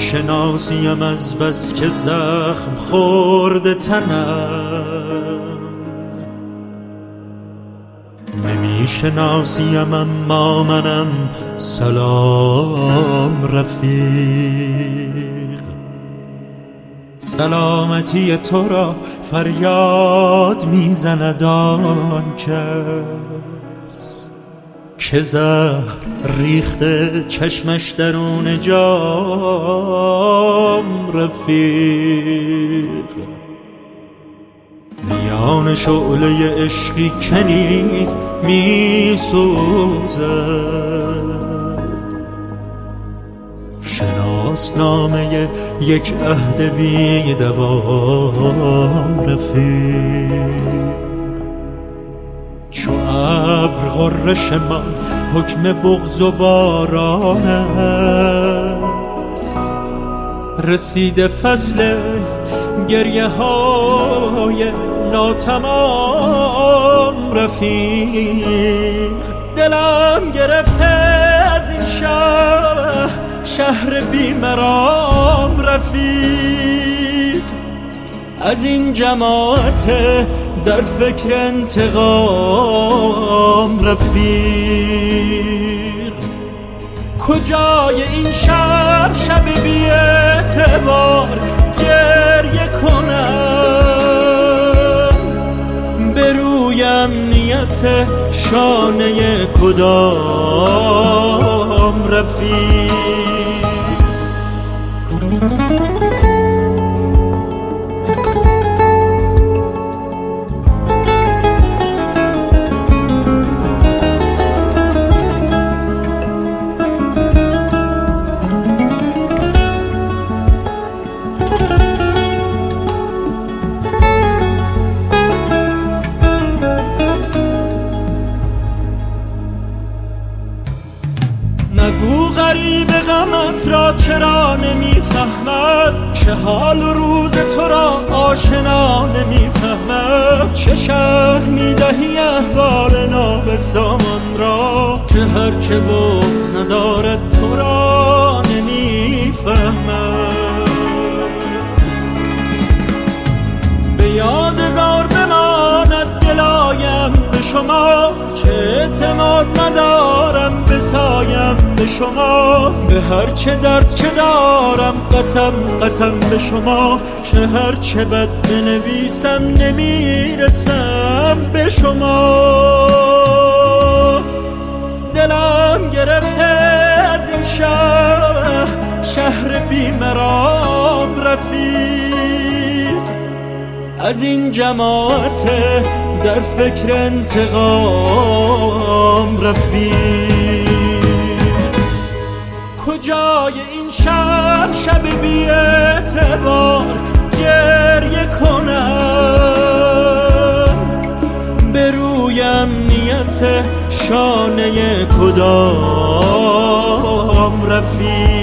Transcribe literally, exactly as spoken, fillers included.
نمیشناسیم از بس که زخم خورده تنم، نمیشناسیم اما منم سلام رفیق. سلامتی تو را فریاد میزند آن کس که زهر ریخته چشمش درون جام رفیق. میان شعله عشقی که نیست میسوزد، شناسنامه یک عهد بی دوام رفیق. چو ابر غرش من حکم بغض و باران است، رسیده فصل گریه های ناتمام رفیق. دلم گرفته از این شهر شهر بیمرام رفیق، از این جماعت در فکر انتقام رفیق. کجای این شب شب بی اعتبار گریه کنم، به روی امنیت شانه کدام رفیق. نگو غریب غمت را چرا نمیفهمد، چه حال و روز تو را آشنا نمیفهمد. چه شرح میدهی احوال نابسامان را که هر که بغض ندارد تو را نمیفهمد. به یادگار بماند گلایم به شما که اعتماد ندارم بسایم به شما. به هر چه درد که دارم قسم قسم به شما که هر چه بد بنویسم نمیرسم به شما. دلم گرفته از این شهر شهر بیمرام رفیق، از این جماعت در فکر انتقام رفیق. کجای این شب شب بی اعتبار گریه کنم، به روی امنیت شانه کدام رفیق.